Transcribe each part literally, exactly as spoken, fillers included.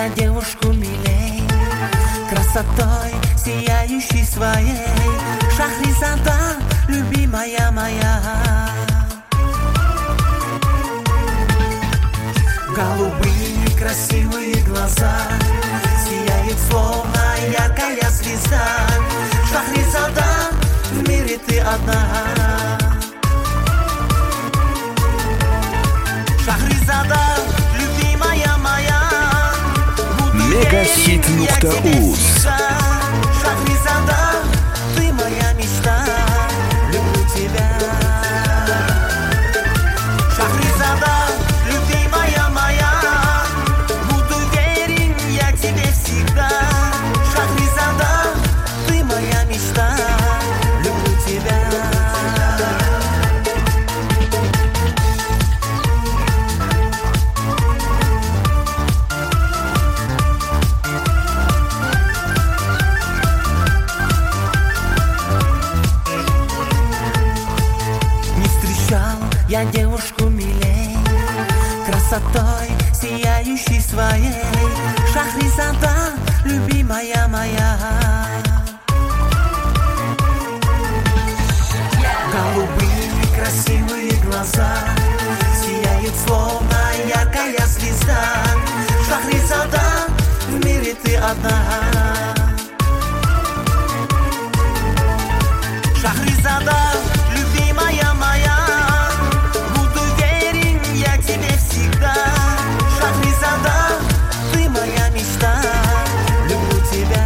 я девушку милей, красотой сияющей своей. Шахризада, любимая моя. Голубые красивые глаза, сияет словно яркая звезда. Шахризада, в мире ты одна. Шахризада, любимая моя. Мегахит нукта уз. Шахризада, ты моя мечта. Люблю тебя. Шахризада, любимая моя. Буду верен я тебе всегда. Шахризада, ты моя мечта. Люблю тебя. Я девушку милей, красотой сияющей своей. Шахризада, любимая моя. Голубые красивые глаза, сияет словно яркая звезда. Шахризада, в мире ты одна. Шахризада, любимая моя. Шахризада, ты моя мечта. Люблю тебя.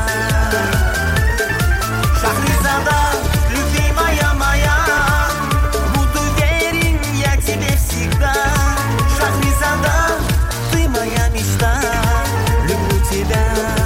Шахризада, любимая моя. Буду верен я тебе всегда. Шахризада, ты моя мечта. Люблю тебя.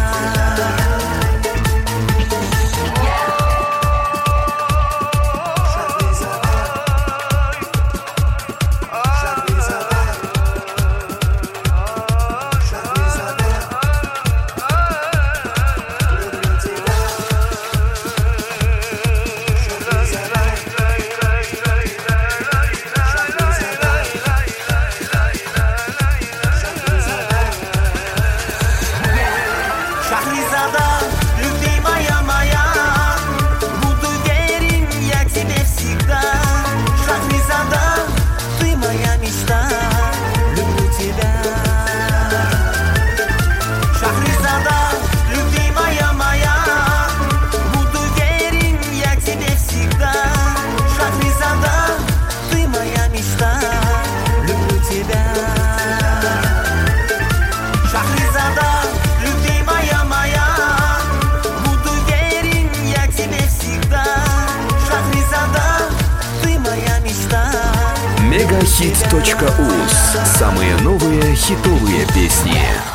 Шахризада, любимая моя. Буду верен я тебе всегда. Шахризада, ты моя мечта. Люблю тебя. Шахризада, любимая моя. Буду верен я тебе всегда. Шахризада, ты моя мечта. Люблю тебя. Шахризада, любимая моя. Буду верен я тебе всегда. Шахризада, ты моя мечта. Мегахит точка уз. Самые новые хитовые песни.